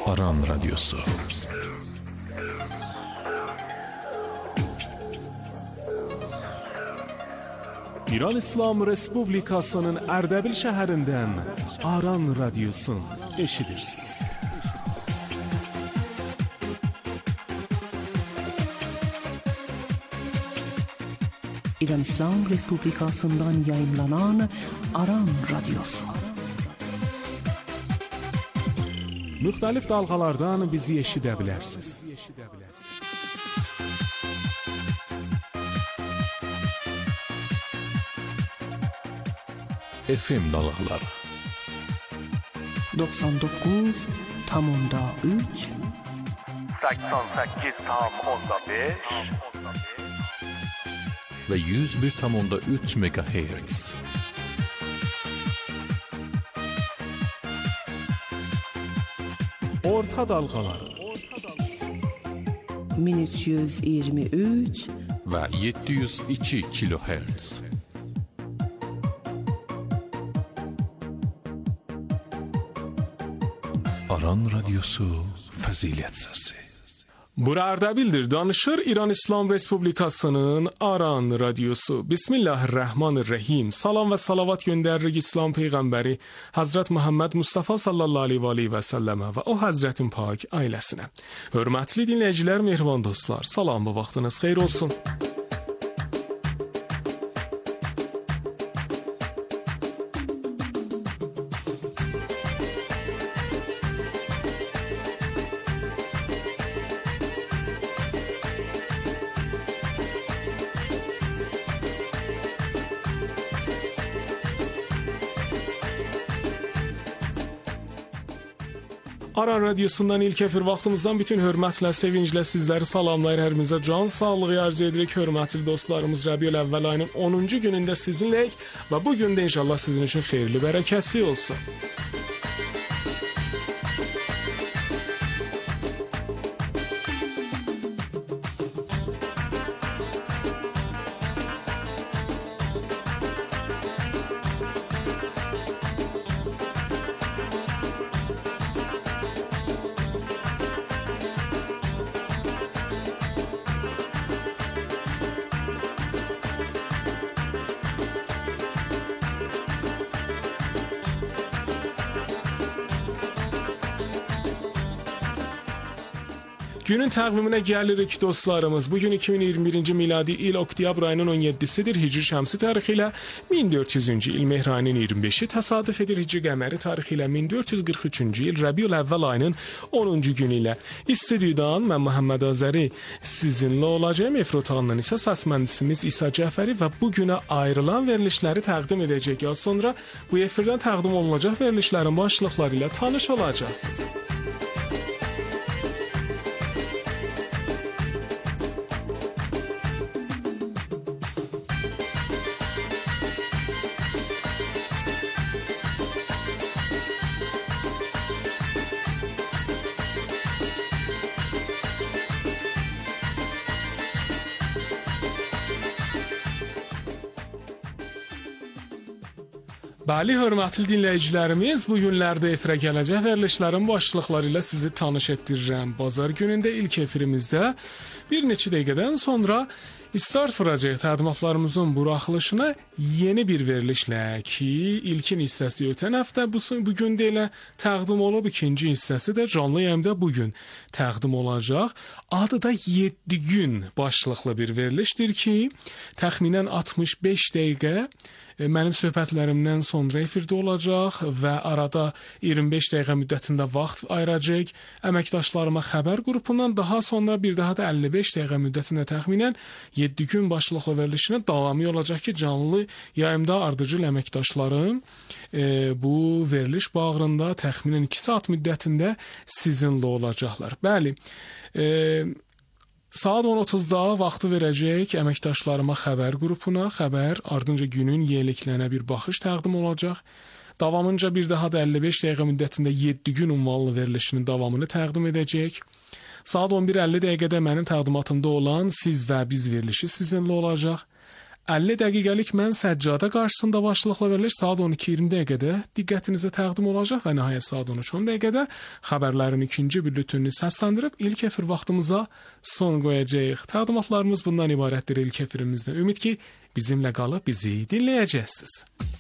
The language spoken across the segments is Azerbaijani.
Aran Radyosu. İran İslam Respublikasının Ərdəbil şəhərindən Aran Radyosun eşidirsiniz. İran İslam Respublikasından yayımlanan Aran Radyosu. Müxtəlif dalğalardan bizi eşidə bilərsiniz. FM dalğaları 99.3 88.5 ve 101.3 MHz. Orta dalğaları 1323 ve 702 kHz. Aran Radyosu Fəzilət Səsi. Bura Ərdəbildir, danışır İran İslam Respublikasının Aran Radyosu. Bismillahirrahmanirrahim. Salam və salavat göndəririk İslam Peyğəmbəri Hazret Muhammed Mustafa sallallahu aleyhi və səlləmə və o Hazretin pak ailəsinə. Hörmətli dinləyicilər, mehriban dostlar, salam, bu vaxtınız xeyir olsun. Aran Radyosundan ilk efir vaxtımızdan bütün hörmətlə, sevinclə sizləri salamlayır, hər birinizə can sağlığı arzu edirik. Hörmətli dostlarımız, Rəbiyül Əvvəl ayının 10-cu günündə sizinləyik və bu gün də inşallah sizin üçün xeyirli, bərəkətli olsun. Günün təqviminə gəlirik dostlarımız. Bugün 2021-ci miladi il oktyabr ayının 17-sidir. Hicri şəmsi tarixi ilə 1400-cü il Mehr ayının 25-i təsadüf edir. Hicri qəməri tarixi ilə 1443-cü il Rəbiyül Əvvəl ayının 10-cu günü ilə. İstudiyudan mən Məhəmməd Azəri sizinlə olacağım. Efir otağından isə səs mühəndisimiz İsa Cəfəri və bu günə ayrılan verilişləri təqdim edəcək. Az sonra bu efirdən təqdim olunacaq verilişlərin başlıqları ilə tanış olacaqsınız. Bəli, hörmətli dinləyicilərimiz, bu günlərdə efirə gələcək verilişlərin başlıqları ilə sizi tanış etdirirəm. Bazar günündə ilk efirimizdə bir neçə dəqiqədən sonra start vuracaq təqdimatlarımızın buraxılışına yeni bir verilişlə ki, ilkin hissəsi ötən həftə bu gün də elə təqdim olub, ikinci hissəsi də canlı yayımda bu gün təqdim olacaq. Adı da 7 gün başlıqlı bir verilişdir ki, təxminən 65 dəqiqə mənim söhbətlərimdən sonra efirdə olacaq və arada 25 dəqiqə müddətində vaxt ayıracaq. Əməkdaşlarıma xəbər qrupundan daha sonra bir daha da 55 dəqiqə müddətində təxminən 7 gün başlıqlı verilişinə davamı olacaq ki, canlı yayımda ardıcıl əməkdaşlarım bu veriliş bağrında təxminən 2 saat müddətində sizinlə olacaqlar. Bəli, saat 10:30-da vaxtı verəcək əməkdaşlarıma xəbər qrupuna, xəbər ardınca günün yeniliklərinə bir baxış təqdim olacaq. Davamınca bir daha da 55 dəqiqə müddətində 7 gün ünvanlı verilişinin davamını təqdim edəcək. Saat 11:50 dəqiqədə mənim təqdimatımda olan Siz və Biz verilişi sizinlə olacaq. 50 dəqiqəlik mən səccadə qarşısında başlıqla veriliş saat 12:20 dəqiqədə diqqətinizə təqdim olacaq və nəhayət saat 13:10 dəqiqədə xəbərlərin ikinci bülletenini səsləndirib ilk efir vaxtımıza son qoyacağıq. Təqdimatlarımız bundan ibarətdir ilk efirimizdə. Ümid ki, bizimlə qalıb bizi dinləyəcəksiniz.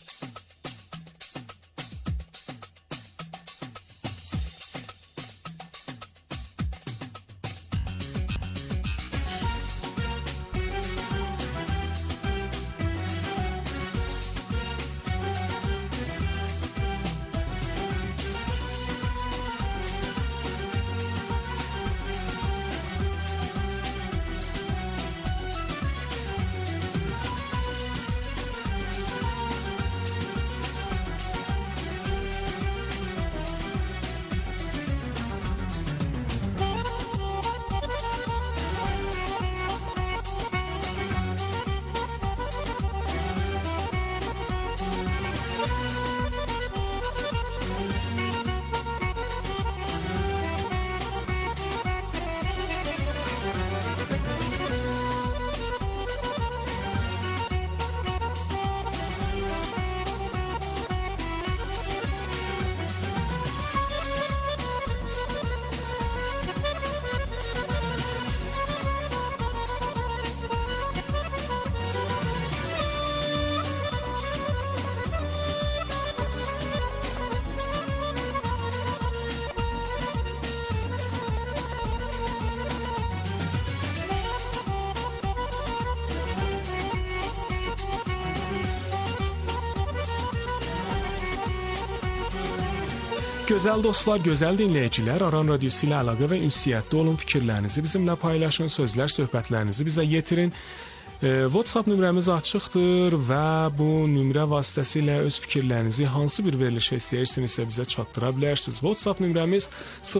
Gözəl dostlar, gözəl dinləyicilər, Aran Radiosu ilə əlaqə və ünsiyyətdə olun, fikirlərinizi bizimlə paylaşın, sözlər, söhbətlərinizi bizə yetirin. WhatsApp nömrəmiz açıqdır və bu nömrə vasitəsilə öz fikirlərinizi hansı bir verilişə istəyirsinizsə bizə çatdıra bilərsiniz. WhatsApp nömrəmiz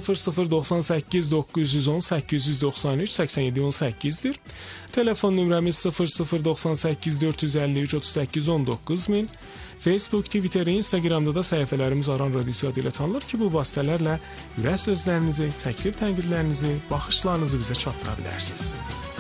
0098 910 893 87 18-dir. Telefon nömrəmiz 0098 453 38 19000. Facebook, Twitter, Instagramda da səhifələrimiz Aran Radiosu adı ilə tanınır ki, bu vasitələrlə ürək sözlərinizi, təklif tənqidlərinizi, baxışlarınızı bizə çatdıra bilərsiniz.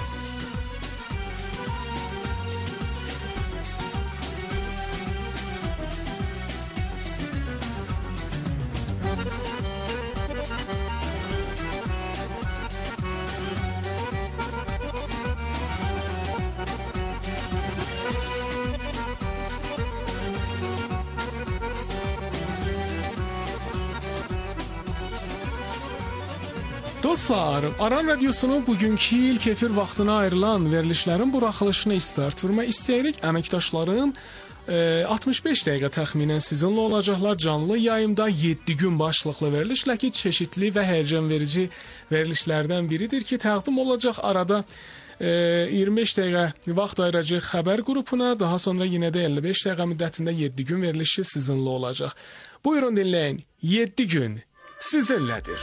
Dostlar, Aran Radiosunun bugünkü ilk efir vaxtına ayrılan verilişlərin buraxılışını start vermək istəyirik. Əməkdaşların 65 dəqiqə təxminən sizinlə olacaqlar canlı yayımda 7 gün başlıqlı verilişlə ki, çeşitli və həyəcan verici verilişlərdən biridir ki, təqdim olacaq. Arada 25 dəqiqə vaxt ayıracaq xəbər qrupuna, daha sonra yenə də 55 dəqiqə müddətində 7 gün verilişi sizinlə olacaq. Buyurun dinləyin, 7 gün sizinlədir.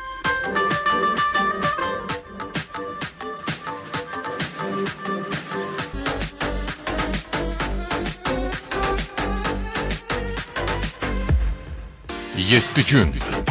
Yedi gün.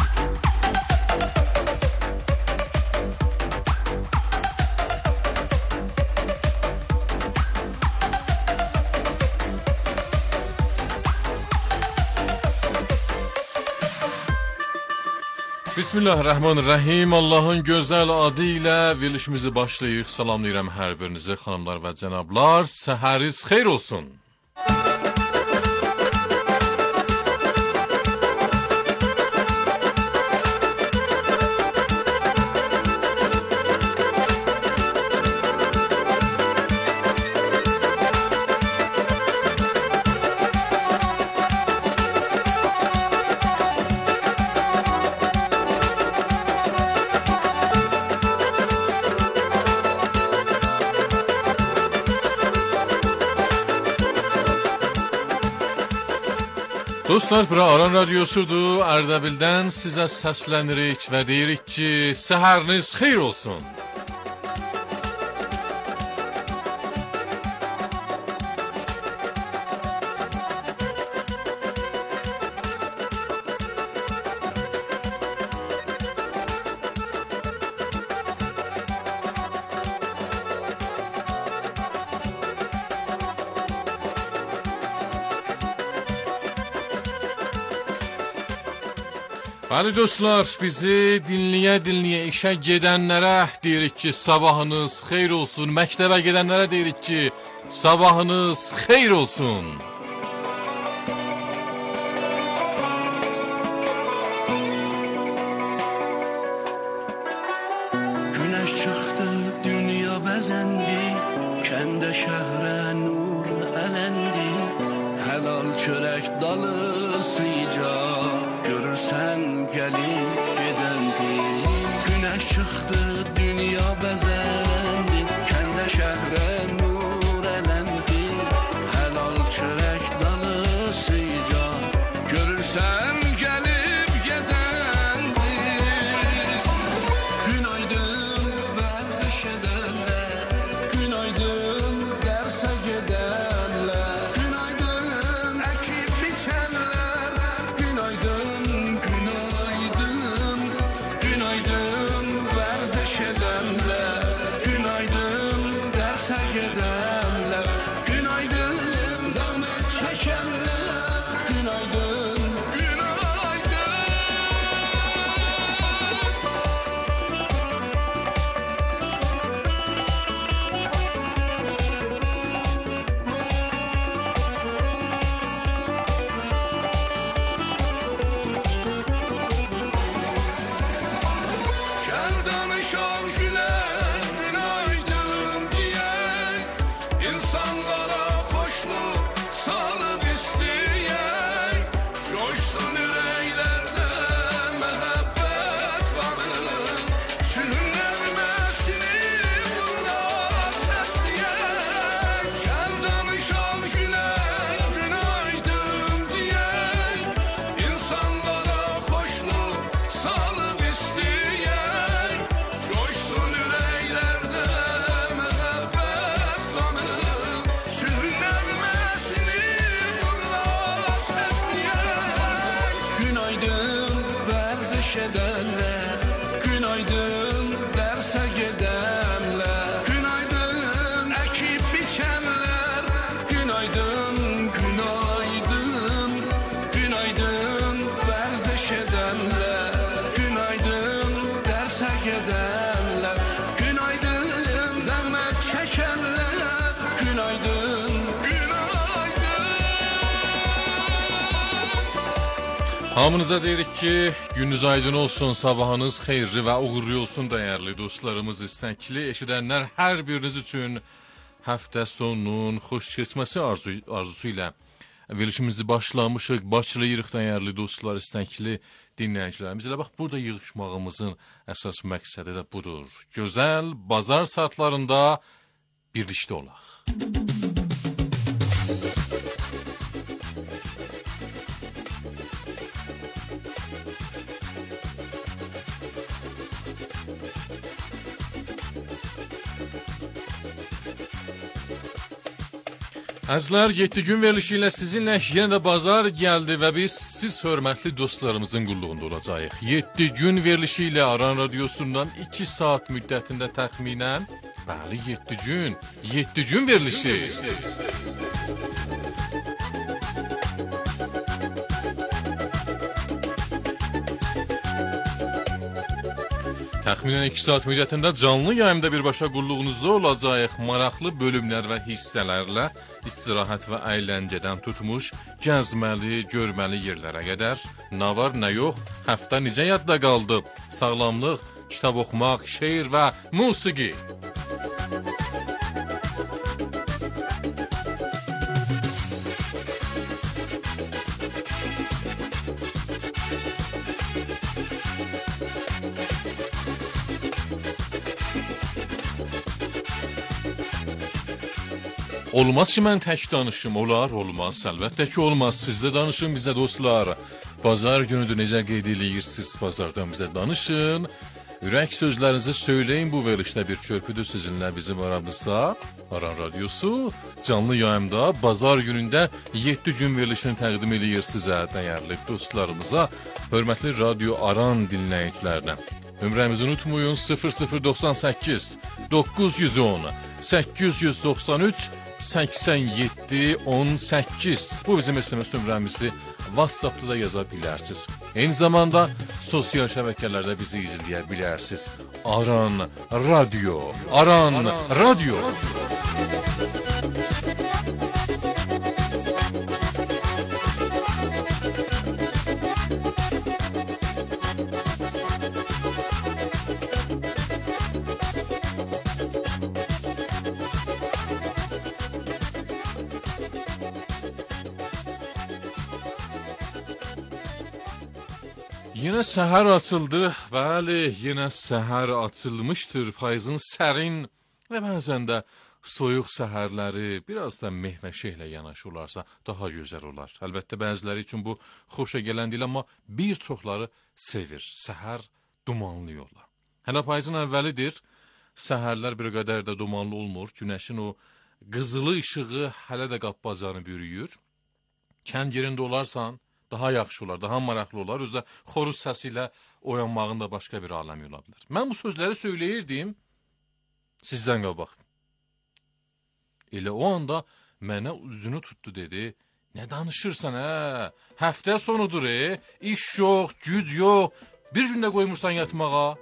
Bismillahirrahmanirrahim. Allahın gözəl adı ilə verilişimizi başlayırıq. Salamlayıram hər birinizi, xanımlar və cənablar. Səhəriz xeyir olsun. Dostlar, bura Aran Radiosudur. Ərdəbildən sizə səslənirik və deyirik ki, səhəriniz xeyir olsun. Bəli dostlar, bizi dinləyə işə gedənlərə deyirik ki, sabahınız xeyir olsun. Məktəbə gedənlərə deyirik ki, sabahınız xeyir olsun. Güneş çıktı, dünya bezendi, kendi şehre nur elendi. Helal çörek dalı sıcak, görürsen gelip gidendi. Güneş çıktı, dünya bezendi, kendi şehre nur elendi. Helal çörek dalı sıcak, görürsen gelip gidendi. Günaydın verziş edenler, günaydın derse gidenler, günaydın ekip biçenler, günaydın, günaydın, günaydın verziş edenler, günaydın derse gidenler, günaydın zahmet çekenler, günaydın, günaydın. Gel danışalım güler, günaydın diye, insanlara hoşluk salıp isteyek, coşsun yüreklerde mehabbet kanı, sürünmesini bunlar sesleyek. Gel danışalım güler, günaydın diye, insanlara hoşluk salıp isteyek, coşsun yüreklerde mehabbet kanı, sürünmesini bunlar sesleyek. Günaydın verziş edenler, günaydın derse gidenler, günaydın ekip biçenler, günaydın, günaydın, günaydın verziş edenler, günaydın derse gidenler, günaydın zahmet çekenler, günaydın, günaydın. Hamınıza deyirik ki, gününüz aydın olsun, sabahınız xeyirli və uğurlu olsun dəyərli dostlarımız, istəkli eşidənlər, hər biriniz üçün həftə sonunun xoş keçməsi arzusu ilə verilişimizi başlayırıq dəyərli dostlar, istəkli dinləyicilərimiz. Elə bax, burada yığışmağımızın əsas məqsədi də budur. Gözəl bazar saatlarında birlikdə olaq. Əzlər, 7 gün verilişi ilə sizinlə yenə də bazar gəldi və biz siz hörmətli dostlarımızın qulluğunda olacağıq. 7 gün verilişi ilə Aran Radiosundan 2 saat müddətində təxminən, bəli 7 gün verilişi. Təxminən 2 saat müddətində canlı yayımda birbaşa qulluğunuzda olacaq, maraqlı bölümlər və hissələrlə istirahət və əyləncədən tutmuş, gəzməli, görməli yerlərə qədər, nə var, nə yox, həftə necə yadda qaldı, sağlamlıq, kitab oxumaq, şeir və musiqi. Olmaz ki, mən tək danışım, olar, olmaz, əlbəttə ki, olmaz, siz də danışın bizə dostlar. Bazar günüdür, necə qeyd edirsiniz, bazardan bizə danışın. Ürək sözlərinizi söyləyin, bu verilişdə bir körpüdür sizinlə bizim aramızda. Aran Radiosu canlı yayımda bazar günündə 7 gün verilişini təqdim edir sizə, dəyərli dostlarımıza, hörmətli Radio Aran dinləyicilərinə. Nömrəmizi unutmayın, 0098 910 893 87 18. Bu bizim SMS nömrəmizdir. WhatsApp'da da yaza bilərsiniz. Eyni zamanda sosial şəbəkələrdə bizi izləyə bilərsiniz. Aran Radyo. Aran Radyo. Yine səhər açıldı. Bəli, yine səhər açılmıştır. Payızın sərin və bəzən də soyuq səhərləri biraz da mehvəşəklə yanaşı olarsa daha gözəl olar. Əlbəttə bəziləri üçün bu xoşa gələn deyil, amma bir çoxları sevir. Səhər dumanlı yolla. Hələ payızın əvvəlidir. Səhərlər bir qədər də dumanlı olmur. Günəşin o qızılı işığı hələ də qapbacanı bürüyür. Kənd yerində olarsan daha yaxşı olar, daha maraqlı olar. Özdə xoruz səsi ilə oyanmağın da başqa bir aləmi ola bilər. Mən bu sözləri söyləyirdim sizdən qabaq. Elə o anda mənə üzünü tutdu, dedi: "Nə danışırsan hə? Həftə sonudur, iş yox, güc yox. Bir gündə qoymursan yatmağa."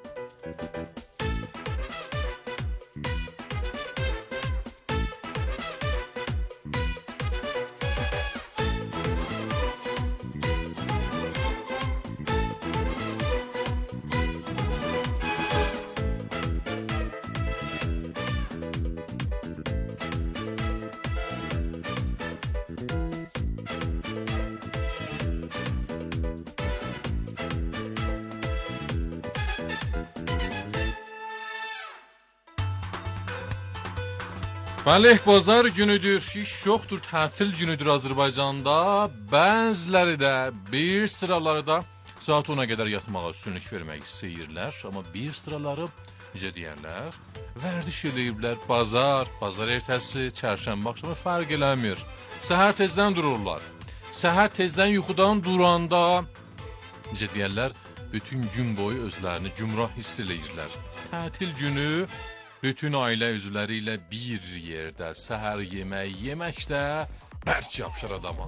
Bəli, bazar günüdür, iş yoxdur, tətil günüdür Azərbaycanda. Bəziləri də, bir sıraları da saat 10-a qədər yatmağa üstünlük vermək istəyirlər. Amma bir sıraları, necə deyərlər, vərdiş eləyiblər. Bazar ertəsi, çərşənbə axşamı fərq eləmir. Səhər tezdən dururlar. Səhər tezdən yuxudan duranda, necə deyərlər, bütün gün boyu özlərini gümrah hiss eləyirlər. Tətil günü bütün ailə üzvləri ilə bir yerdə səhər yemək yeməkdə bərk yapışır adama.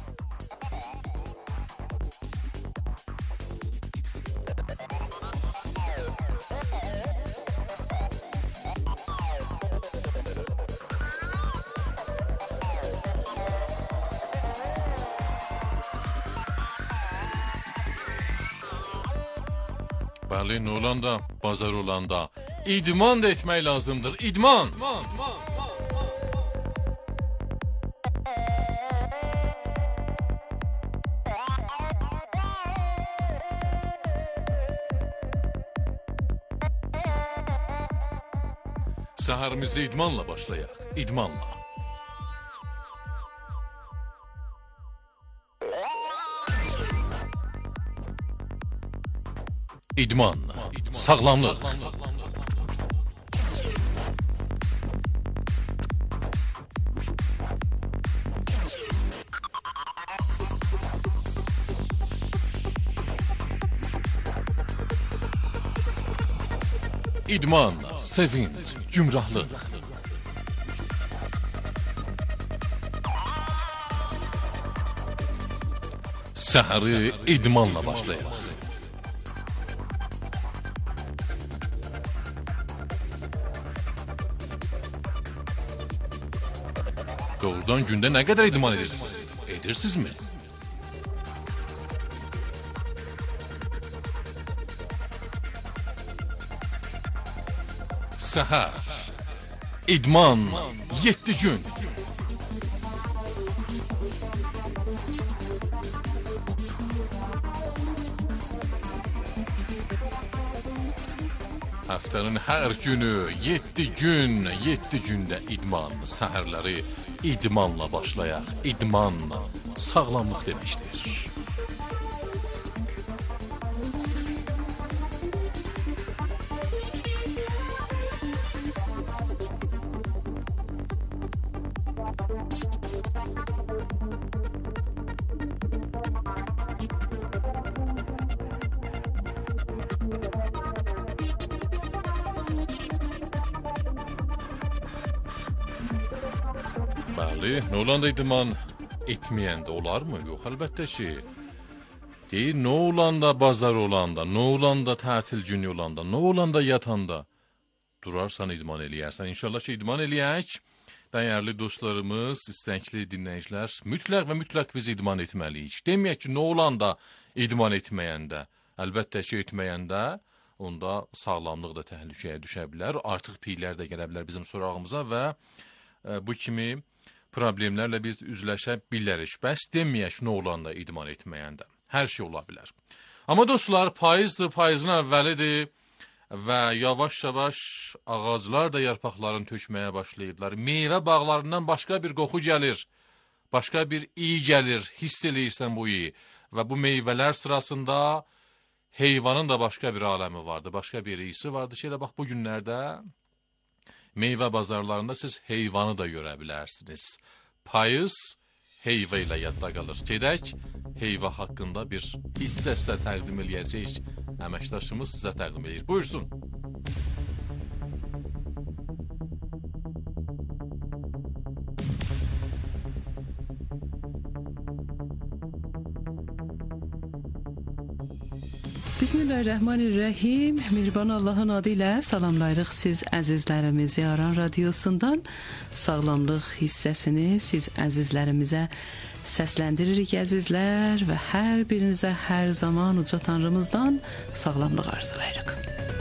Bəli, nə olanda, bazar olanda idman da etmək lazımdır. İdman. Səhərimizi idmanla başlayaq. İdmanla. İdman, sağlamlıq. İdman, sevinç, gümrahlıq. Səhəri idmanla başlayaq. Doğrudan gündə nə qədər idman edirsiniz? Edirsinizmi? Səhər, idman, 7 gün. Həftənin hər günü, 7 gün, 7 gündə idman, səhərləri idmanla başlayaq. İdmanla sağlamlıq deməkdir. Bəli, nə olanda idman? etməyəndə olarmı? Yox, əlbəttə ki. Deyir, nə olanda bazar olanda, nə olanda tətil günü olanda, nə olanda yatanda durarsan, idman eləyərsən. İnşallah ki, idman eləyək. Dəyərli dostlarımız, istəkli dinləyicilər, mütləq və mütləq biz idman etməliyik. Deməyək ki, nə olanda idman etməyəndə, əlbəttə ki, etməyəndə, onda sağlamlıq da təhlükəyə düşə bilər. Artıq piylər də gələ bilər bizim sorağımıza və bu kimi problemlərlə biz üzləşə bilərik. Bəs deməyək, nə olanda idman etməyəndə. Hər şey ola bilər. Amma dostlar, payızdır, payızın əvvəlidir. Və yavaş-yavaş ağaclar da yarpaqlarını tökməyə başlayıblar. Meyvə bağlarından başqa bir qoxu gəlir, başqa bir iyi gəlir, hiss eləyirsən bu iyi. Və bu meyvələr sırasında heyvanın da başqa bir aləmi vardı, başqa bir iyisi vardı. Şeylə bax, bu günlərdə meyvə bazarlarında siz heyvanı da görə bilərsiniz. Payız heyva ilə yadda qalır. Gedək, heyva haqqında bir hissə sizə təqdim eləyəcək. Əməkdaşımız sizə təqdim edir. Buyursun. Bismillahirrahmanirrahim. Mehriban Allahın adı ilə salamlayırıq siz əzizlərimizi Aran Radiosundan. Sağlamlıq hissəsini siz əzizlərimizə səsləndiririk əzizlər və hər birinizə hər zaman uca Tanrımızdan sağlamlıq arzulayırıq.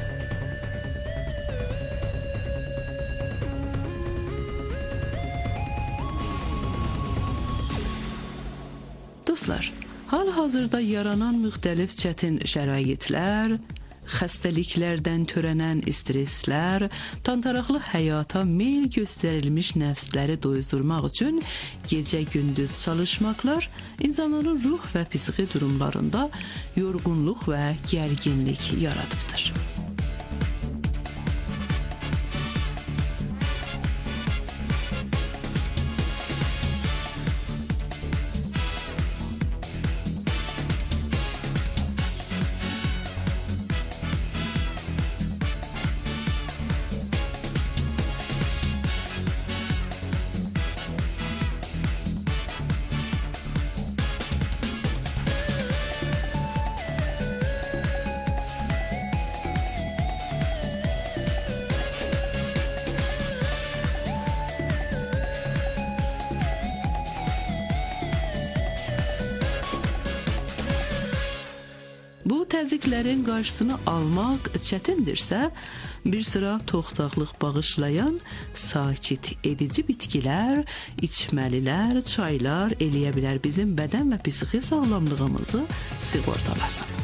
Dostlar, hal-hazırda yaranan müxtəlif çətin şəraitlər, xəstəliklərdən törənən stresslər, tantaraqlı həyata meyl göstərilmiş nəfsləri doyuzdurmaq üçün gecə-gündüz çalışmaqlar insanların ruh və psixi durumlarında yorğunluq və gərginlik yaradıbdır. Bu təzyiqlərin qarşısını almaq çətindirsə, bir sıra toxtaqlıq bağışlayan sakit edici bitkilər, içməlilər, çaylar eləyə bilər bizim bədən və psixi sağlamlığımızı sığortalasın.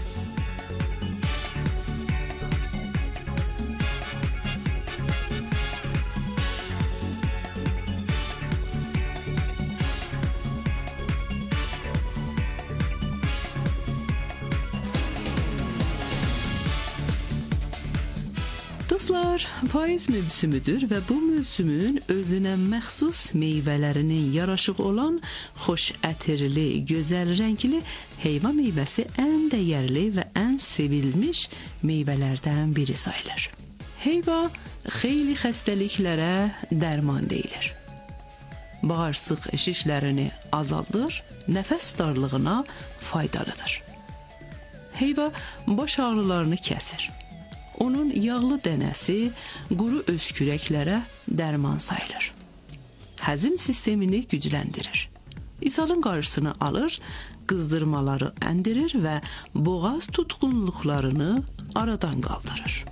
Dostlar, payız mövsümüdür və bu mövsümün özünə məxsus meyvələrinin yaraşığı olan xoş ətirli, gözəl rəngli heyva meyvəsi ən dəyərli və ən sevilmiş meyvələrdən biri sayılır. Heyva xeyli xəstəliklərə dərman deyilir. Bağırsaq şişlərini azaldır, nəfəs darlığına faydalıdır. Heyva baş ağrılarını kəsir. Onun yağlı dənəsi quru öskürəklərə dərman sayılır. Həzm sistemini gücləndirir. İshalın qarşısını alır, qızdırmaları endirir və boğaz tutqunluqlarını aradan qaldırır.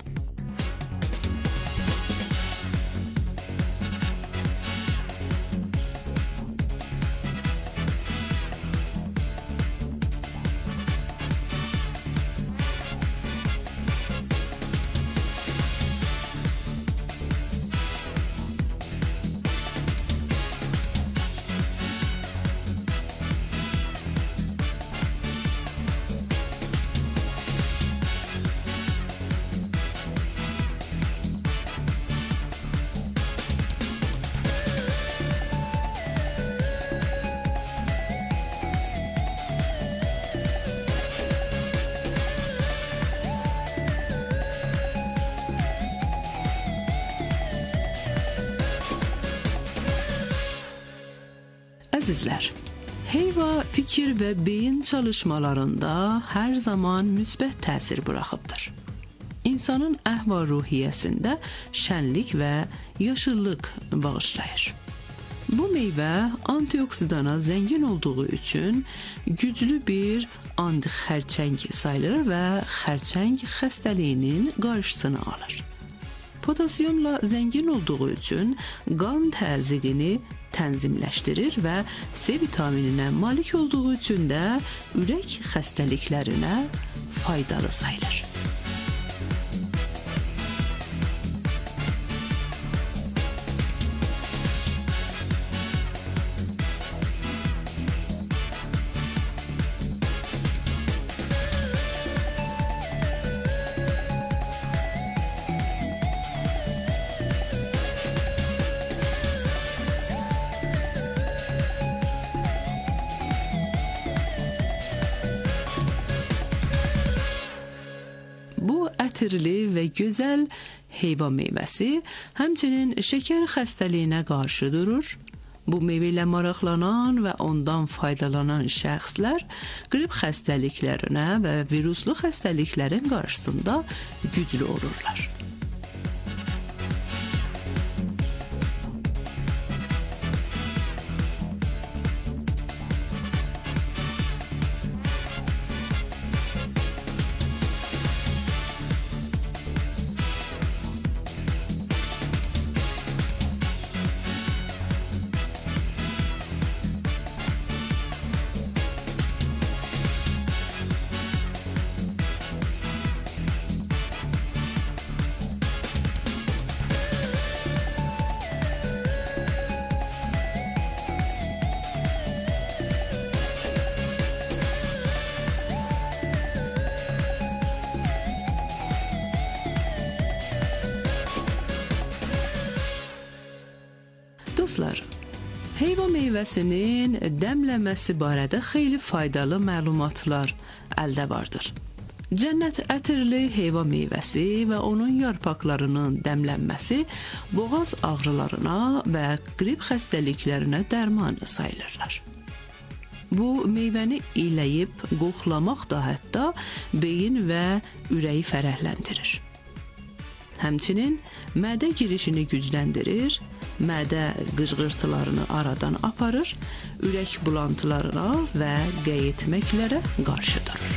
Əzizlər, Heyva fikir ve beyin çalışmalarında her zaman müsbət təsir buraxıbdır. İnsanın əhval-ruhiyyəsində şənlik və yaşıllıq bağışlayır. Bu meyvə antioksidana zəngin olduğu üçün güclü bir antixərçəng sayılır və xərçəng xəstəliyinin qarşısını alır. Potasyumla zəngin olduğu üçün qan təzyiqini tənzimləşdirir və C vitamininə malik olduğu üçün də ürək xəstəliklərinə faydalı sayılır. Ətirli və gözəl heyva meyvəsi həmçinin şəkər xəstəliyinə qarşı durur. Bu meyvə ilə maraqlanan və ondan faydalanan şəxslər qrip xəstəliklərinə və viruslu xəstəliklərin qarşısında güclü olurlar. Dostlar, heyva meyvəsinin dəmləməsi barədə xeyli faydalı məlumatlar əldə vardır. Cənnət ətirli heyva meyvəsi və onun yarpaqlarının dəmlənməsi boğaz ağrılarına və qrip xəstəliklərinə dərman sayılırlar. Bu meyvəni iləyib qoxlamaq da hətta beyin və ürəyi fərəhləndirir. Həmçinin mədə girişini gücləndirir, mədə qıcğırtılarını aradan aparır, ürək bulantılarına və qəyetməklərə qarşı durur.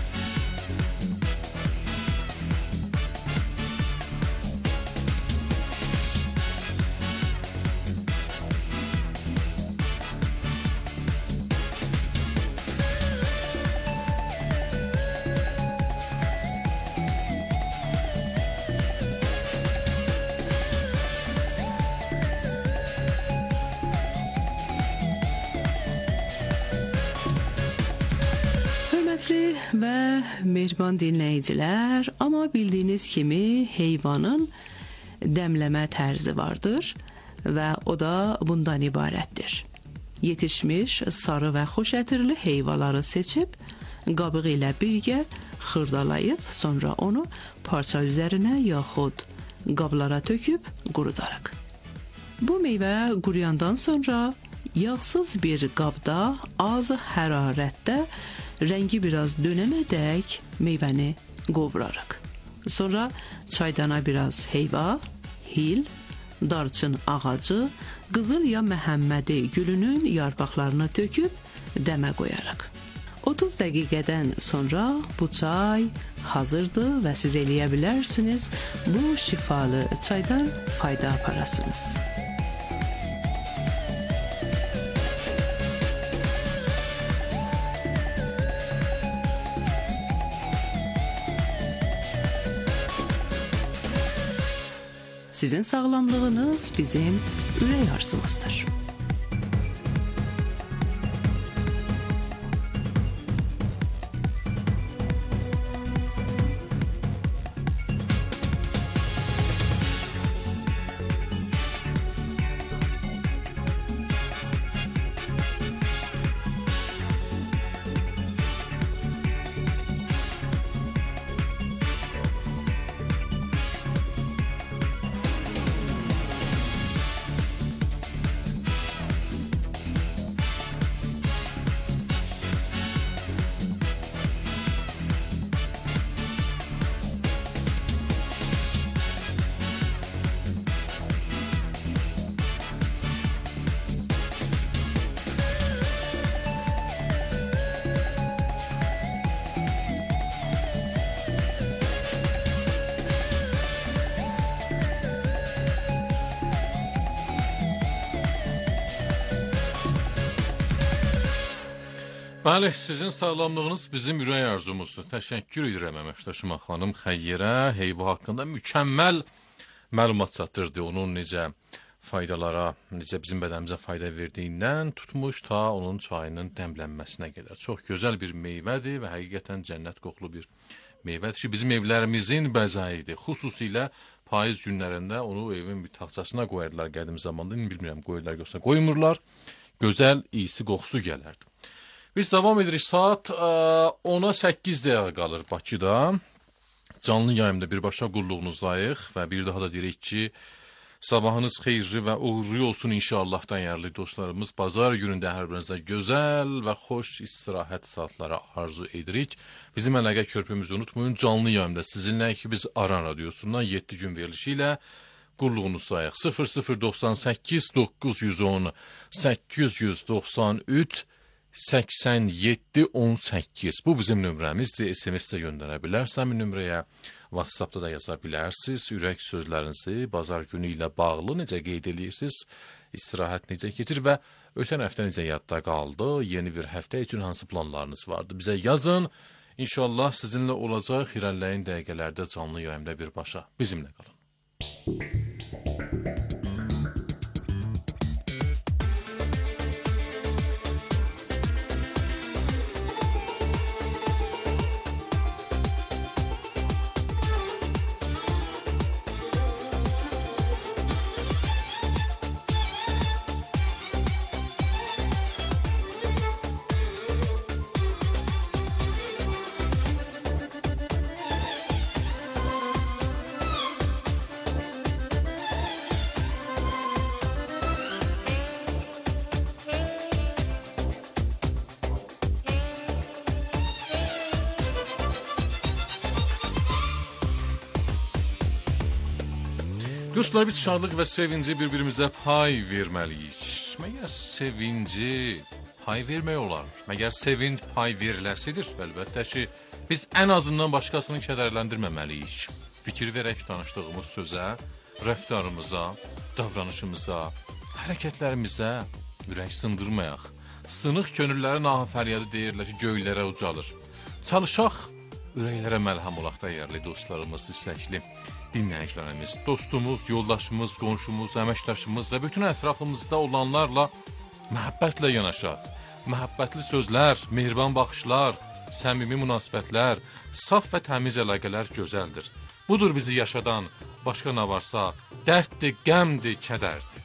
Hörmətli və mehriban dinləyicilər, amma bildiyiniz kimi heyvanın dəmləmə tərzi vardır və o da bundan ibarətdir. Yetişmiş, sarı və xoş ətirli heyvaları seçib, qabığı ilə birgə xırdalayıb, sonra onu parça üzərinə yaxud qablara töküb qurudarıq. Bu meyvə quruyandan sonra yağsız bir qabda az hərarətdə rəngi biraz dönənədək meyvəni qovurarıq. Sonra çaydana biraz heyva, hil, darçın ağacı, qızıl ya məhəmmədi gülünün yarpaqlarını töküb dəmə qoyarıq. 30 dəqiqədən sonra bu çay hazırdır və siz eləyə bilərsiniz bu şifalı çaydan fayda aparasınız. Sizin sağlamlığınız bizim ürək arzumuzdur. Bəli, sizin sağlamlığınız bizim ürək arzumuzdur. Təşəkkür edirəm əməkdaşım xanım Xəyyirə. Heyva haqqında mükəmməl məlumat çatdırdı. Onun necə faydalara, necə bizim bədənimizə fayda verdiyindən tutmuş ta onun çayının dəmlənməsinə qədər. Çox gözəl bir meyvədir və həqiqətən cənnət qoxulu bir meyvədir ki, bizim evlərimizin bəzəyidir. Xüsusilə payız günlərində onu evin bir taxçasına qoyardılar qədim zamanda. Bilmirəm, qoyurlar yoxsa qoymurlar. Gözəl, iyisi, qoxusu gələrdi. Biz davam edirik. Saat 10'a 8 dəqiqə qalır Bakıda. Canlı yayımda birbaşa qulluğunuzdayıq və bir daha da deyirik ki, sabahınız xeyirli və uğurlu olsun inşallah dəyərli dostlarımız. Bazar günündə hər birinizə gözəl və xoş istirahət saatları arzu edirik. Bizim əlaqə körpümüzü unutmayın. Canlı yayımda sizinlə ki, biz Aran Radiosundan 7 gün verilişi ilə qulluğunuzdayıq. 0098 910 893 87 18. Bu bizim nömrəmizdir. SMS də göndərə bilərsən bu nömrəyə. WhatsAppda da yaza bilərsiniz. Ürək sözlərinizi bazar günü ilə bağlı necə qeyd edirsiniz? İstirahət necə keçir və ötən həftə necə yadda qaldı? Yeni bir həftə üçün hansı planlarınız vardı? Bizə yazın. İnşallah sizinlə olacaq irəliləyən dəqiqələrdə canlı yayımda birbaşa. Bizimlə qalın. Dostlar, biz şadlıq və sevinci bir-birimizə pay verməliyik. Məgər sevinci pay vermək olar? Məgər sevinç pay veriləsidir? Əlbəttə ki, biz ən azından başqasını kədərləndirməməliyik. Fikir verək danışdığımız sözə, rəftarımıza, davranışımıza, hərəkətlərimizə ürək sındırmayaq. Sınıq könüllərin ahı fəryadı deyirlər ki, göylərə ucalır. Çalışaq, ürəklərə məlhəm olaq dəyərli dostlarımız, istəkli dinləyicilərimiz, dostumuz, yoldaşımız, qonşumuz, əməkdaşımız və bütün ətrafımızda olanlarla məhəbbətlə yanaşaq. Məhəbbətli sözlər, mehriban baxışlar, səmimi münasibətlər, saf və təmiz əlaqələr gözəldir. Budur bizi yaşadan, başqa nə varsa, dərddir, qəmdir, kədərdir.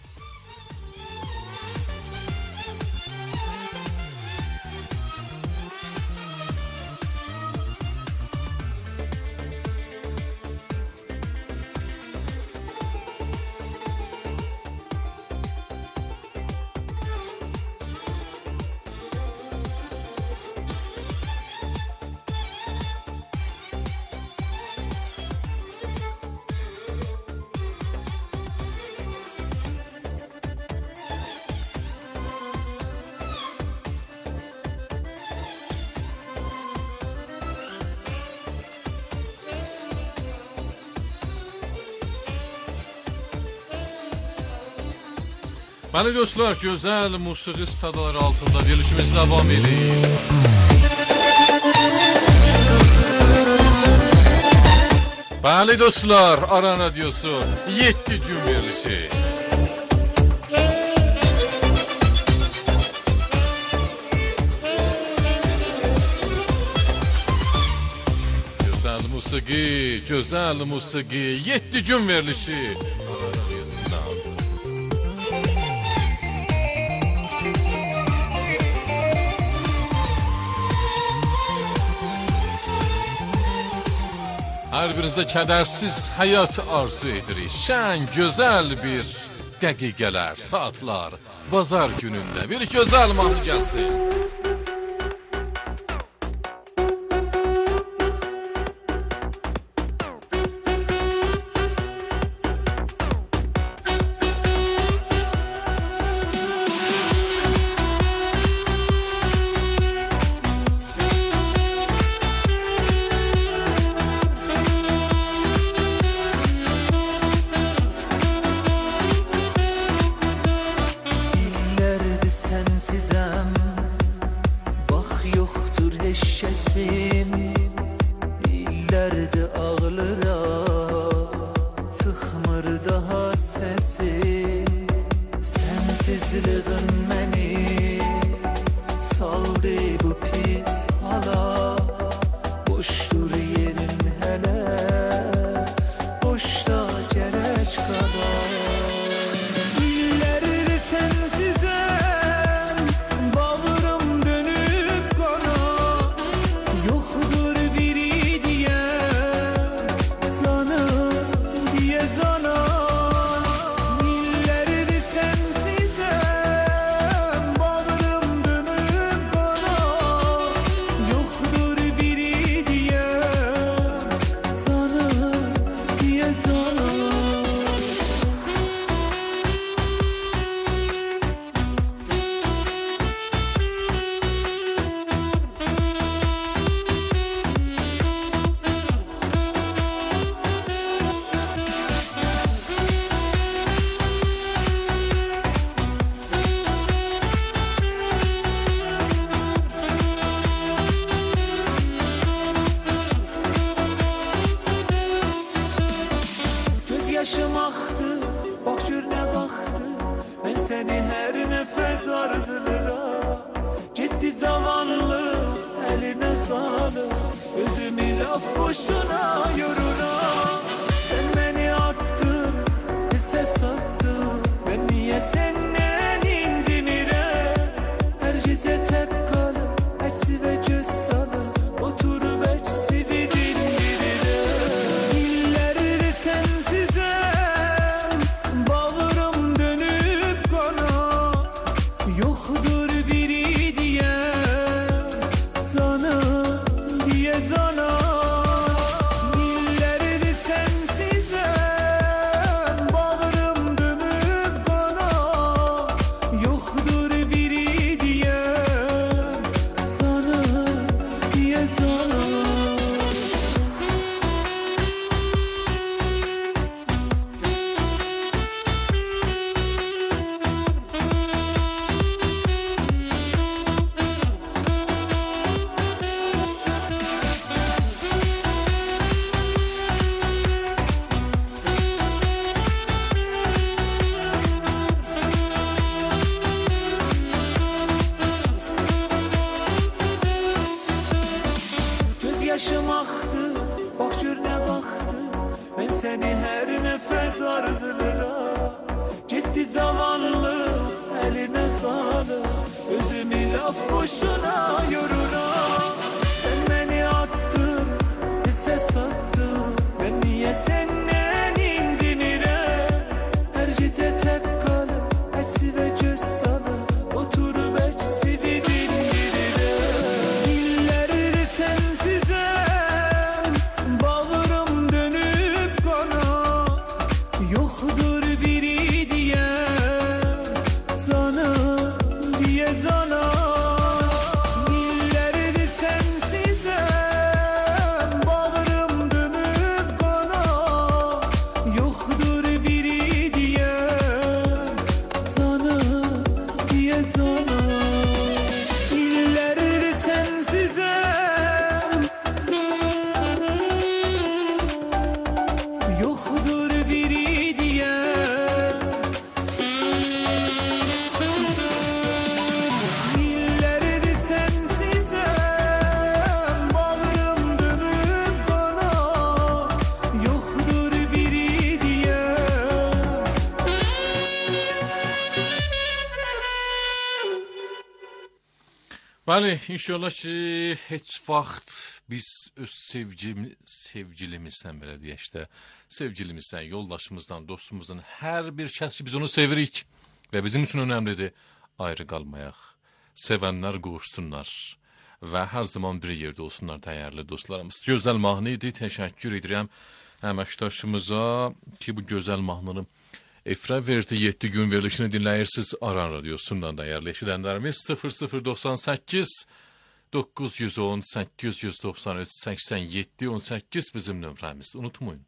Bəli dostlar, gözəl musiqi stadaları altında verilişimiz davam edir. Bəli dostlar, Aran Radiosu 7 gün verilişi. Gözəl musiqi, 7 gün verilişi. Hər birinizdə kədərsiz həyat arzu edirik. Şən, gözəl bir dəqiqələr, saatlar, bazar günündə bir gözəl mahnı gəlsin. Sensizəm, bax yoxdur heşşəsim, illərdə ağlıram, çıxmır daha səsim. Sensizliğin məni saldı bu pis hala. Boşdur yerin hələ, boşda gərək qalar. İllərdir sensizəm, bağrım dönüb qana. Yoxdur biri diyə, canım diyə cana. İllərdir sensizəm, bağrım dönüb qana. Yoxdur biri diyə, canım diyə cana. Göz yaşım aktı, bak gör ne vaxtı. Ben seni her nefes arzulayıram. Ciddi zamanlı eline sağlık. Özümü laf boşuna yoruram. Sen beni attın, hiçe sattın. Ben niye senden incinirem? Her gece tek kalıp, eksi ve göz salıp, oturup eksi bir dindirirem. İllerdir sensizem, bağrım dönüp kana. Yoxdur biri diye, canım diye cana. İllerdir sensizem, bağrım dönüp kana. Yoxdur biri diye, canım diye cana. Göz yaşım aktı, bak gör ne vaxtı. Ben seni her nefes arzulayıram. Ciddi zamanlı eline sağlık. Özümü laf boşuna yoruram. Sen beni attın, hiçe sattın. Ben niye senden incinirem? Her gece tek kalıp, eksi ve göz salıp, oturup eksi bir dindirirem. İllerdir sensizem, bağrım dönüp kana. Yoxdur biri diye, canım diye cana. İllerdir sensizem, bağrım dönüp kana. Yoxdur biri diye, canım diye cana. İllerdir sensizem, yoxdur biri diye. İllerdir sensizem, bağrım dönüp kana. Yoxdur biri diye. Bəli, inşallah ki, heç vaxt biz öz sevgilimizdən belə deyək də, sevgilimizdən, yoldaşımızdan, dostumuzdan hər bir şəxs ki, biz onu sevirik və bizim üçün önəmlidir, ayrı qalmayaq. Sevənlər qovuşsunlar və hər zaman bir yerdə olsunlar dəyərli dostlarımız. Gözəl mahnı idi, təşəkkür edirəm əməkdaşımıza ki, bu gözəl mahnını efirə verdi. 7 gün verilişini dinləyirsiniz Aran Radiosundan dəyərli eşidənlərimiz. 0098 910 893 87 18 bizim nömrəmiz. Unutmayın.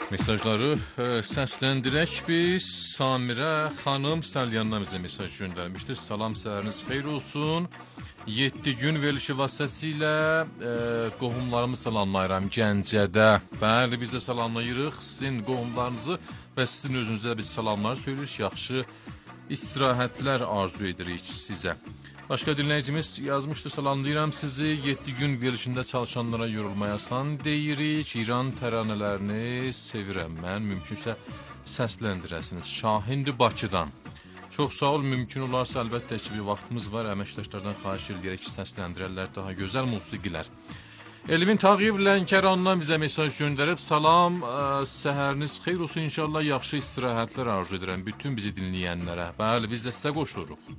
Mesajları səsləndirək biz. Samirə xanım Salyandan bizə mesaj göndərmişdir. Salam, səhəriniz xeyir olsun. 7 gün verilişi vasitəsilə qohumlarımı salamlayıram Gəncədə. Bəli, biz də salamlayırıq sizin qohumlarınızı və sizin özünüzə biz salamlar söyləyirik. Yaxşı istirahətlər arzu edirik sizə. Başqa dinləyicimiz yazmışdır, salamlayıram sizi. 7 gün verilişində çalışanlara yorulmayasan deyirik. İran təranələrini sevirəm mən. Mümkünsə səsləndirəsiniz. Şahindir Bakıdan. Çox sağ ol, mümkün olarsa əlbəttə ki bir vaxtımız var. Əməkdaşlardan xahiş edirək ki səsləndirərlər daha gözəl musiqilər. Elvin Tağıyev Lənkərandan bizə mesaj göndərib. Salam, səhəriniz xeyir olsun. İnşallah yaxşı istirahətlər arzu edirəm bütün bizi dinləyənlərə. Bəli, biz də sizə qoşuluruq.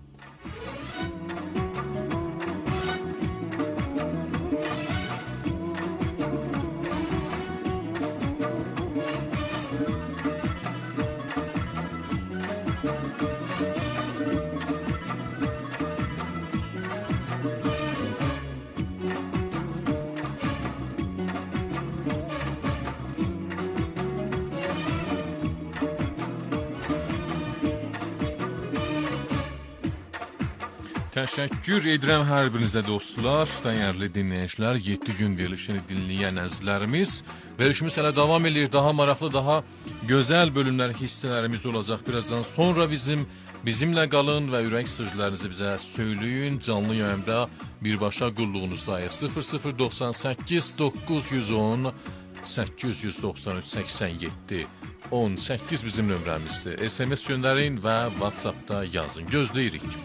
Təşəkkür edirəm hər birinizə dostlar, dəyərli dinləyicilər, 7 gün verilişini dinləyən əzizlərimiz. Verilişimiz hələ davam edir, daha maraqlı, daha gözəl bölümlər, hissələrimiz olacaq. Birazdan sonra bizimlə qalın və ürək sözlərinizi bizə söyləyin. Canlı yayımda birbaşa qulluğunuzdayıq. 0098 910 893 87 18 bizim nömrəmizdir. SMS göndərin və WhatsAppda yazın. Gözləyirik.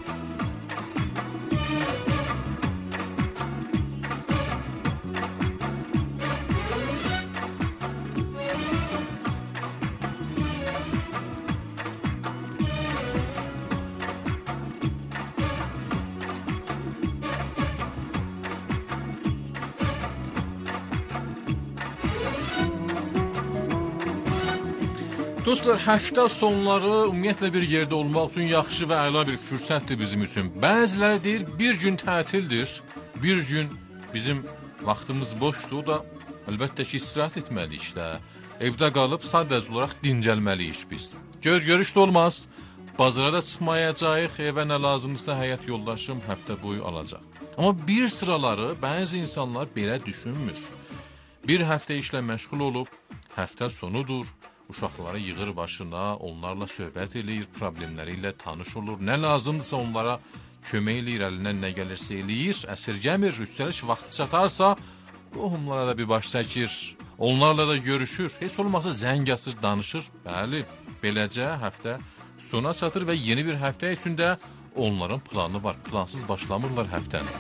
Dostlar, həftə sonları ümumiyyətlə bir yerdə olmaq üçün yaxşı və əla bir fürsətdir bizim üçün. Bəziləri deyir, bir gün tətildir, bir gün bizim vaxtımız boşdur, o da əlbəttə ki, istirahət etməliyik də. Evdə qalıb sadəcə olaraq dincəlməliyik biz. Görüş də olmaz, bazara da çıxmayacaq, evə nə lazımdırsa həyat yoldaşım həftə boyu alacaq. Amma bir sıraları bəzi insanlar belə düşünmür. Bir həftə işlə məşğul olub, həftə sonudur. Uşaqları yığır başına, onlarla söhbət eləyir, problemləri ilə tanış olur. Nə lazımdırsa onlara kömək eləyir, əlindən nə gəlirsə eləyir, əsirgəmir, üstəlik vaxt çatarsa, qohumlara da bir baş çəkir, onlarla da görüşür, heç olmasa zəng açır, danışır. Bəli, beləcə həftə sona çatır və yeni bir həftə üçün də onların planı var, plansız başlamırlar həftəni.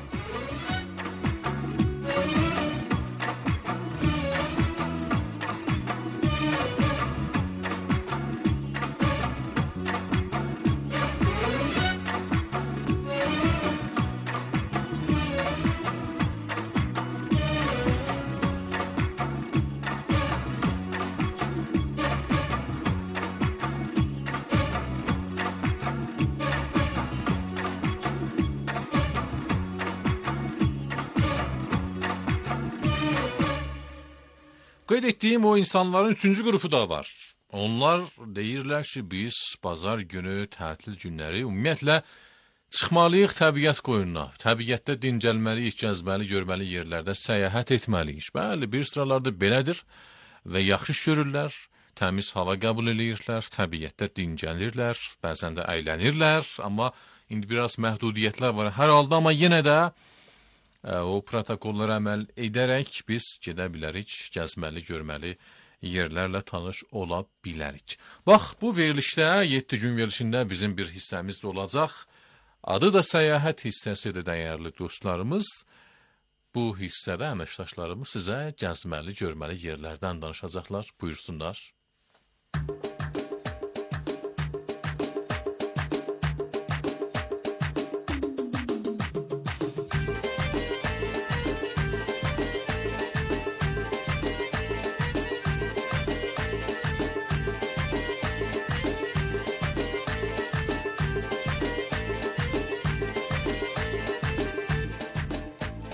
Qeyd etdiyim o insanların 3-cü qrupu da var. Onlar deyirlər ki, biz bazar günü, tətil günləri ümumiyyətlə çıxmalıyıq təbiət qoyununa. Təbiətdə dincəlməliyik, gəzməli, görməli yerlərdə səyahət etməliyik. Bəli, bir sıralarda belədir və yaxşı görürlər, təmiz hava qəbul edirlər, təbiətdə dincəlirlər, bəzən də əylənirlər, amma indi biraz məhdudiyyətlər var hər halda, amma yenə də o protokollara əməl edərək biz gedə bilərik, gəzməli, görməli yerlərlə tanış ola bilərik. Bax, bu verilişdə, 7 gün verilişində bizim bir hissəmiz də olacaq. Adı da səyahət hissəsidir, dəyərli dostlarımız. Bu hissədə əməkdaşlarımız sizə gəzməli, görməli yerlərdən danışacaqlar. Buyursunlar.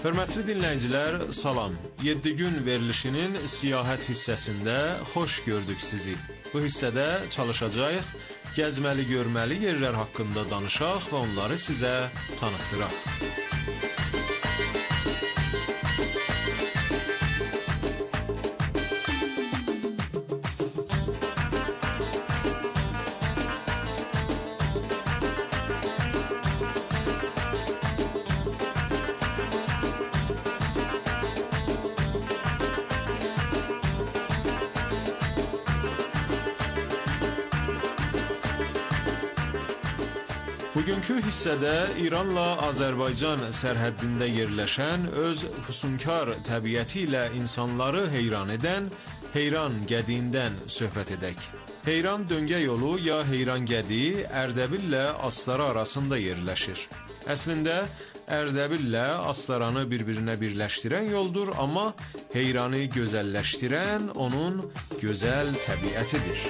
Hörmətli dinləyicilər, salam. 7 gün verilişinin siyahət hissəsində xoş gördük sizi. Bu hissədə çalışacağıq, gəzməli görməli yerlər haqqında danışaq və onları sizə tanıtdıraq. Bugünkü hissədə İranla Azərbaycan sərhəddində yerləşən öz füsunkar təbiəti ilə insanları heyran edən Heyran gədiyindən söhbət edək. Heyran döngə yolu ya Heyran gədiyi Ərdəbillə Astara arasında yerləşir. Əslində Ərdəbillə Astaranı bir-birinə birləşdirən yoldur, amma Heyranı gözəlləşdirən onun gözəl təbiətidir.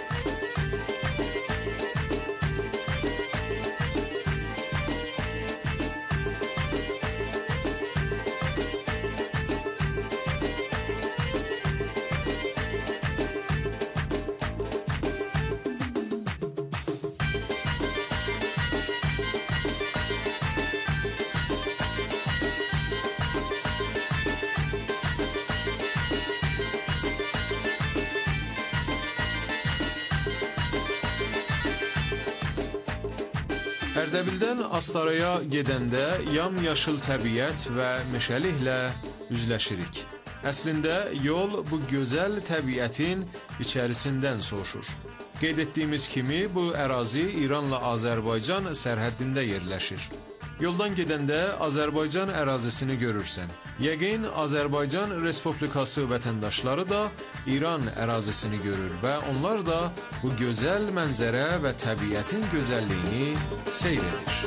Ərdəbildən Astaraya gedəndə yamyaşıl təbiət və meşəliklə üzləşirik. Əslində yol bu gözəl təbiətin içərisindən soğuşur. Qeyd etdiyimiz kimi bu ərazi İranla Azərbaycan sərhəddində yerləşir. Yoldan gedəndə Azərbaycan ərazisini görürsən. Yəqin Azərbaycan Respublikası vətəndaşları da İran ərazisini görür və onlar da bu gözəl mənzərə və təbiətin gözəlliyini seyr edir.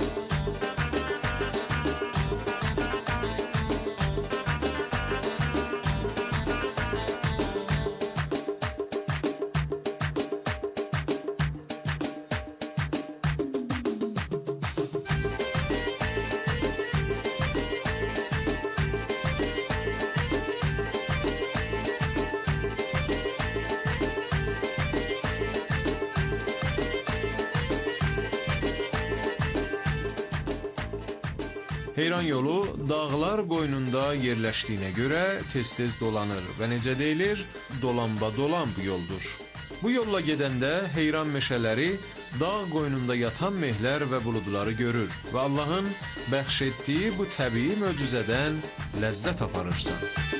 Heyran yolu dağlar qoynunda yerləşdiyinə görə tez-tez dolanır və necə deyilir, dolamba-dolamb yoldur. Bu yolla gedəndə Heyran meşələri dağ qoynunda yatan mehlər və buludları görür və Allahın bəxş etdiyi bu təbii möcüzədən ləzzət aparırsan.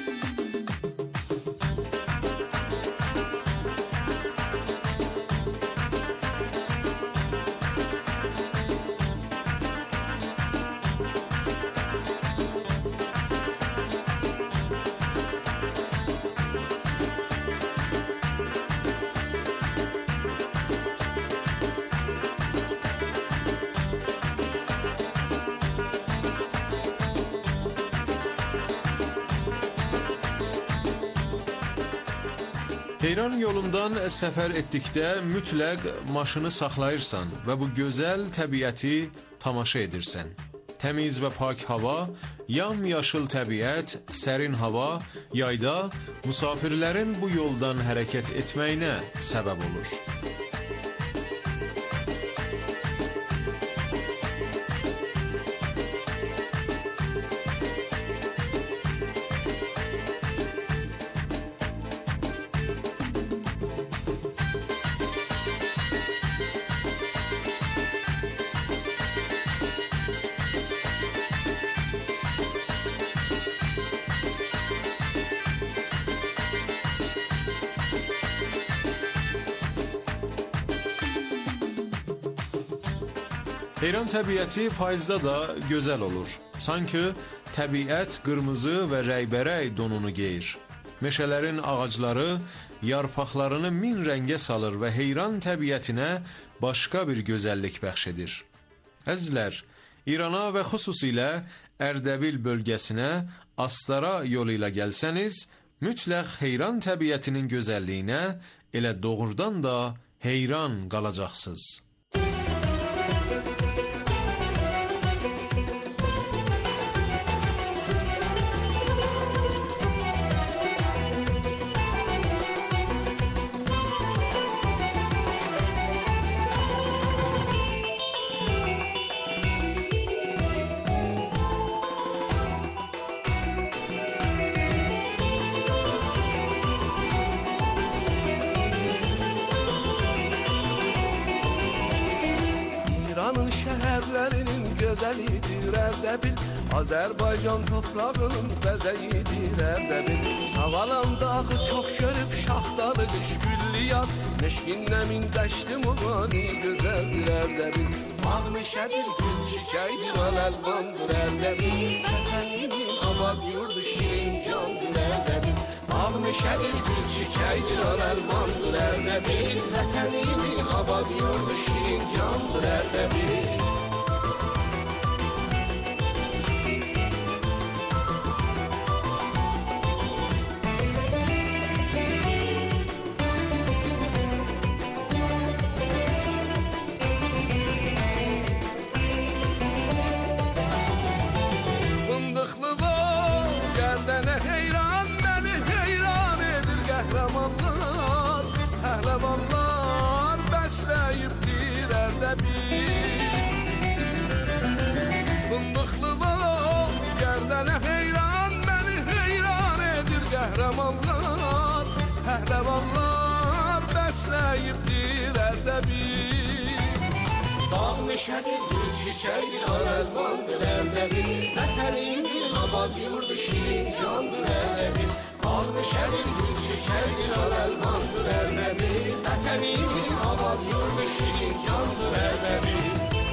Heyran yolundan səfər etdikdə mütləq maşını saxlayırsan və bu gözəl təbiəti tamaşa edirsən. Təmiz və pak hava, yamyaşıl təbiət, sərin hava yayda musafirlərin bu yoldan hərəkət etməyinə səbəb olur. Heyran təbiəti payızda da gözəl olur. Sanki təbiət qırmızı və rəybərəy donunu geyir. Meşələrin ağacları yarpaqlarını min rəngə salır və Heyran təbiətinə başqa bir gözəllik bəxş edir. Əzizlər, İrana və xüsusilə Ərdəbil bölgəsinə Astara yolu ilə gəlsəniz, mütləq Heyran təbiətinin gözəlliyinə elə doğrudan da heyran qalacaqsınız. Şəhərlərinin gözəlidir Ərdəbil Azərbaycan toprağının bəzəyidir Ərdəbil Savalan dağı çox görüb şaxtalı qış güllü yaz Meşkinnə min dəşti mugani gözəldir Ərdəbil Bağ meşədir, gül çiçəkdir, al-əlvandır Ərdəbil Vətənimin abad yurdu şirin candır Ərdəbil Bağ meşədir, gül çiçəkdir, al-əlvandır Ərdəbil Vətənimin abad yurdu şirin candır Ərdəbil Pəhləvanlar bəsləyibdir Ərdəbil Fındıqlı var, gərdənə heyran Məni heyran edir qəhrəmanlar Pəhləvanlar bəsləyibdir Ərdəbil Bağ meşədir, gül çiçəkdir, al-əlvandır Ərdəbil Vətənimin abad yurdu şirin candır Ərdəbil Bağ meşədir, gül çiçəkdir, al-əlvandır Ərdəbil Vətənimin abad yurdu şirin candır Ərdəbil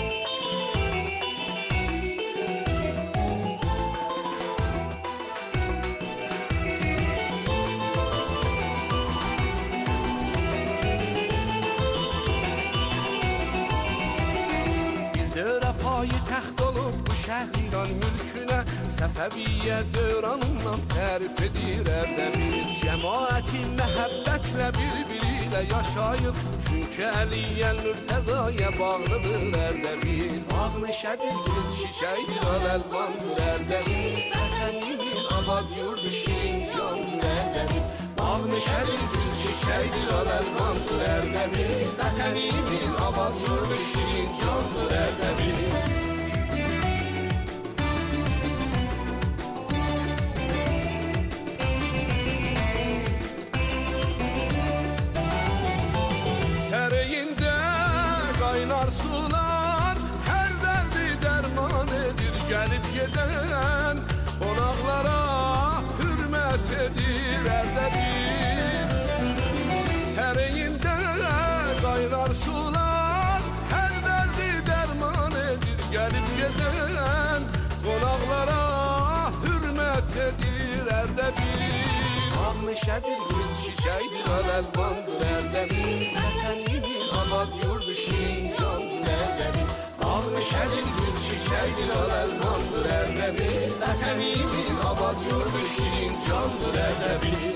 Payitaxt olub bu şəhər İran mülkünə Səfəviyyə dövranından tərif edir Ərdəbil Cəmaəti məhəbbətlə bir-biri ilə yaşayıb Çünki Əliyyəl Mürtəzaya bağlıdır Ərdəbil Bağ meşədir, gül çiçəkdir, al-əlvandır Ərdəbil Vətənimin abad yurdu şirin candır Ərdəbil Bağ meşədir, gül çiçəkdir, al-əlvandır Ərdəbil Vətənimin abad yurdu şirin candır Ərdəbil Sərəyində qaynar sular Hər dərdi dərman edir Gəlib gedən qonaqlara hürmət edir Ərdəbil Sərəyində qaynar sular Hər dərdi dərman edir Gəlib gedən qonaqlara hürmət edir Ərdəbil Bağ meşədir, gül çiçəkdir, al-əlvandır Ərdəbil Vətənimin abad yurdu şirin candır Ərdəbil Bağ meşədir, gül çiçəkdir, al-əlvandır Ərdəbil Vətənimin abad yurdu şirin candır Ərdəbil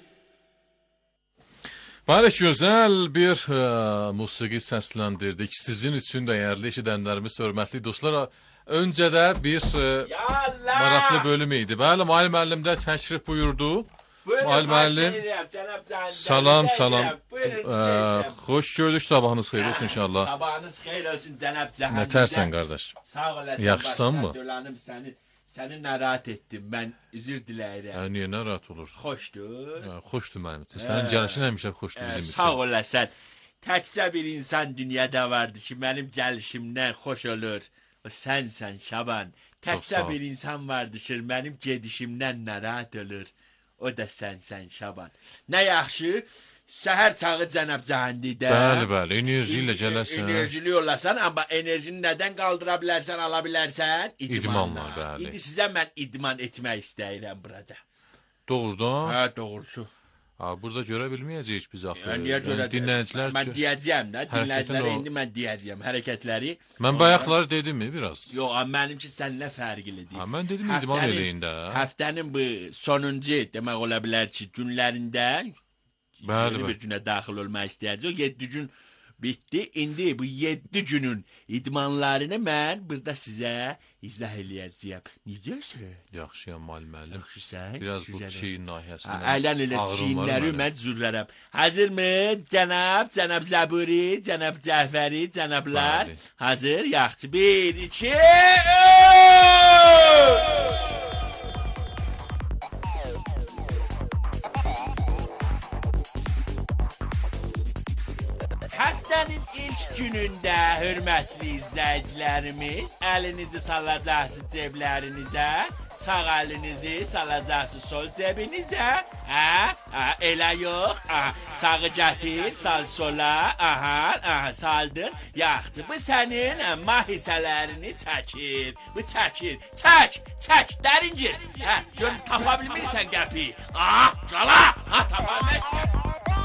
Bəli, gözəl bir musiqi səsləndirdik. Sizin üçün dəyərli eşidənlərimiz, hörmətli dostlar. Öncədə bir maraqlı bölüm idi. Bəli, Mahir müəllim də təşrif buyurdu. Mahir müəllim, salam. Xoş gördük, sabahınız xeyir olsun inşallah. Sabahınız xeyir olsun cənab Cəhənnəm. Nətərsən qardaş? Sağ olasın. Yaxşısan mı? Dolanım səni narahat etdim. Mən üzr diləyirəm. Niyə narahat olursun? Xoşdur. Xoşdur mənim üçün. Sənin gəlişin həmişə xoşdur bizim üçün. Sağ olasın. Təkcə bir insan dünyada vardı ki, mənim gəlişimdən xoş olur. O sənsən Şaban. Təkcə bir insan vardı ki, mənim gedişimdən narahat olur. O da sənsən Şaban. Nə yaxşı, səhər çağı cənab Cəhəndidə. Bəli, enerji ilə gələrsən. Enerjili olasan, amma enerjini nədən qaldıra bilərsən, ala bilərsən? İdmanla, bəli. İndi sizə mən idman etmək istəyirəm burada. Doğrudan? Hə, doğrusu. Burada görə bilməyəcəyik biz axı. Niyə görəcəyik? Dinləyicilər... Mən deyəcəyəm də, dinləyicilərə indi mən deyəcəyəm hərəkətləri. Mən bayaqları dedim mi biraz? Yox, mənimki səninlə fərqlidir. Mən dedim idman eləyin də. Həftənin bu sonuncu, demək ola bilər ki, günlərində yeni bir günə daxil olmaq istəyəcək. O 7 gün bitdi. İndi bu 7 günün idmanlarını mən burada sizə izah eləyəcəyəm. Necəsən? Yaxşıyam müəllim. Yaxşısan? Biraz bu çiyin nahiyəsindən. Ələn elə çiyinləri mən zürrərəm. Hazırmı? Cənab Zəburi, cənab Cəfəri, cənablar. Hazır? Yaxşı. 1, 2, 3. Haqq Həftənin ilk günündə, hörmətli izləyicilərimiz, əlinizi salacaqsınız ceblərinizə, sağ əlinizi salacaqsınız sol cebinizə. Elə yox. Sağı gətir, sal sola. Saldın. Yaxşı, bu sənin mahisələrini çəkir. Bu çəkir. Çək, dərin gir. Gör, tapa bilmirsən qəpi. Cala. Tapa bilmirsən.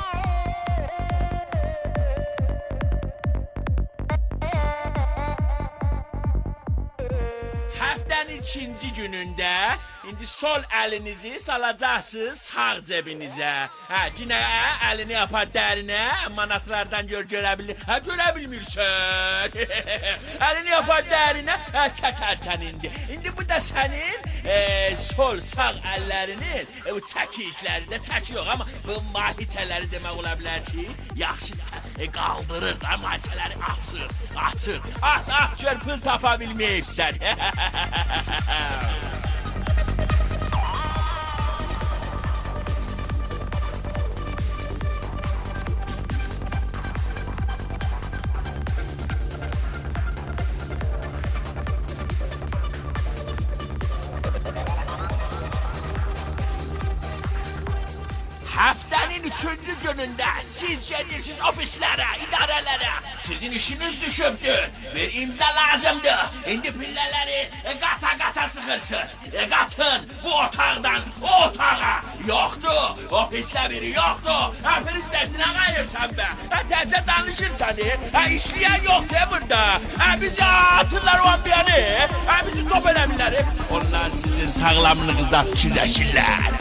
Həftənin ikinci günündə indi sol əlinizi salacaqsınız sağ cebinizə. Cinə əlini yapar dərinə, manatlardan görə bilmirsən. Əlini yapar dərinə, çəkərsən indi. İndi bu da sənin sol sağ əllərinin bu çəkişləri də çəkiyor, amma bu mahiçələri demək ola bilər ki, yaxşı qaldırır da, mahiçələri açır. Aç, gör pul tapa bilməyibsən. Həftənin üçüncü günündə siz gedirsiniz ofislərə, idarələrə. Sizin işiniz düşübdür. Bir imza lazımdır. İndi pillələri qaça çıxırsınız. Qatın bu otaqdan o otağa. Yoxdur. Ofislə biri yoxdur. Prezidentinə qayırsan be. Təcə danışırsan. İşləyən yoxdur burada. Bizi atırlar o ambiyanı. Bizi top eləmirlər. Onlar sizin sağlamlığınıza fikirləşirlər.